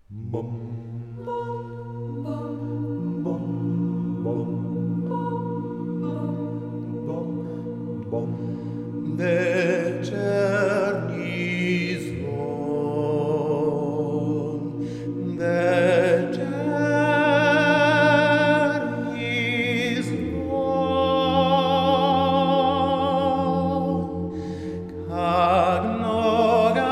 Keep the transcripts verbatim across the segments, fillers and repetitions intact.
Bum, bum, bum, bum, bum. Večernji zvon, večernji zvon, kak mnoga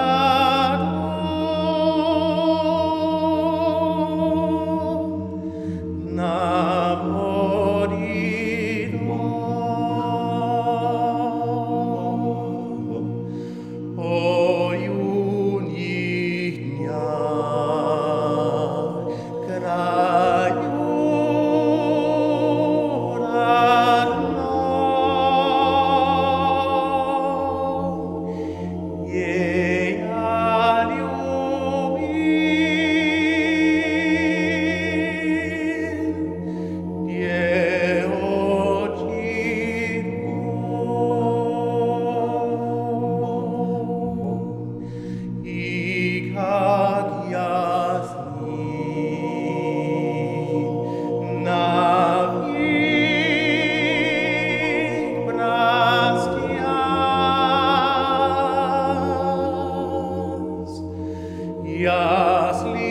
navodi dom. O junih dniach, kraju radnou, je ja ljubim, je oči i kak jasnim navik praskjas, jasli